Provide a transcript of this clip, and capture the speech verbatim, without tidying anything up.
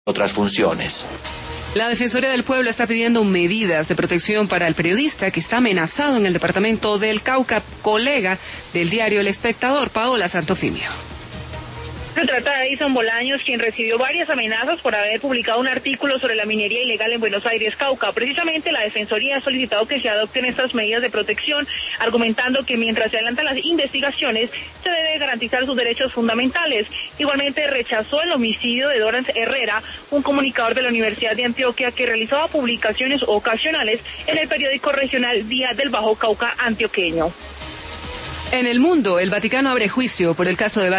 otras funciones. La Defensoría del Pueblo está pidiendo medidas de protección para el periodista que está amenazado en el departamento del Cauca, colega del diario El Espectador, Paola Santofimio. Se trata de Edison Bolaños, quien recibió varias amenazas por haber publicado un artículo sobre la minería ilegal en Buenos Aires, Cauca. Precisamente la Defensoría ha solicitado que se adopten estas medidas de protección, argumentando que mientras se adelantan las investigaciones, se debe garantizar sus derechos fundamentales. Igualmente rechazó el homicidio de Dorans Herrera, un comunicador de la Universidad de Antioquia que realizaba publicaciones ocasionales en el periódico regional Día del Bajo Cauca antioqueño. En el mundo, el Vaticano abre juicio por el caso de